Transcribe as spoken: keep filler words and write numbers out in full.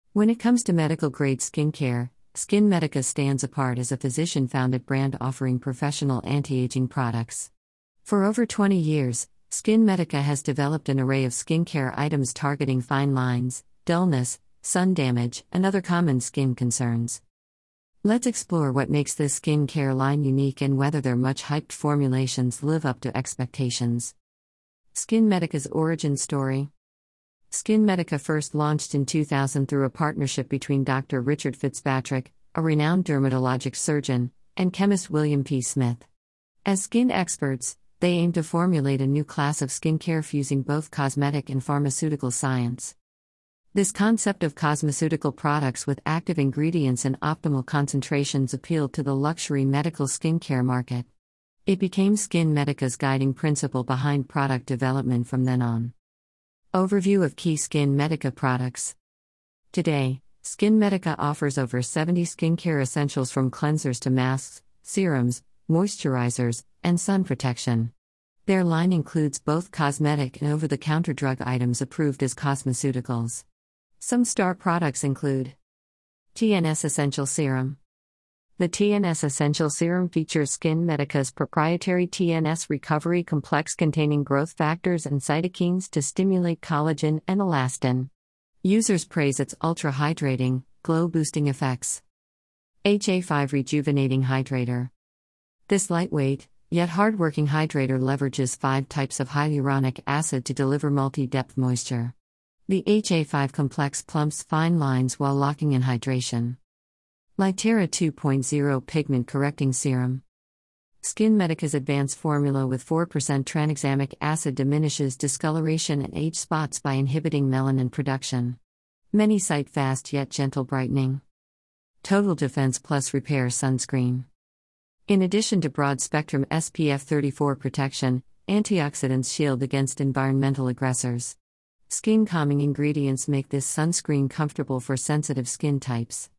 When it comes to medical-grade skincare, SkinMedica stands apart as a physician-founded brand offering professional anti-aging products. For over twenty years, SkinMedica has developed an array of skincare items targeting fine lines, dullness, sun damage, and other common skin concerns. Let's explore what makes this skincare line unique and whether their much-hyped formulations live up to expectations. SkinMedica's origin story. SkinMedica first launched in two thousand through a partnership between Doctor Richard Fitzpatrick, a renowned dermatologic surgeon, and chemist William P. Smith. As skin experts, they aim to formulate a new class of skincare fusing both cosmetic and pharmaceutical science. This concept of cosmeceutical products with active ingredients and optimal concentrations appealed to the luxury medical skincare market. It became SkinMedica's guiding principle behind product development from then on. Overview of key SkinMedica products. Today, SkinMedica offers over seventy skincare essentials from cleansers to masks, serums, moisturizers, and sun protection. Their line includes both cosmetic and over-the-counter drug items approved as cosmeceuticals. Some star products include T N S Essential Serum. The T N S Essential Serum features SkinMedica's proprietary T N S recovery complex containing growth factors and cytokines to stimulate collagen and elastin. Users praise its ultra-hydrating, glow-boosting effects. H A five Rejuvenating Hydrator. This lightweight, yet hard-working hydrator leverages five types of hyaluronic acid to deliver multi-depth moisture. The H A five complex plumps fine lines while locking in hydration. Lytera two point oh Pigment Correcting Serum. SkinMedica's advanced formula with four percent tranexamic acid diminishes discoloration and age spots by inhibiting melanin production. Many cite fast yet gentle brightening. Total Defense Plus Repair Sunscreen. In addition to broad-spectrum S P F thirty-four protection, antioxidants shield against environmental aggressors. Skin-calming ingredients make this sunscreen comfortable for sensitive skin types.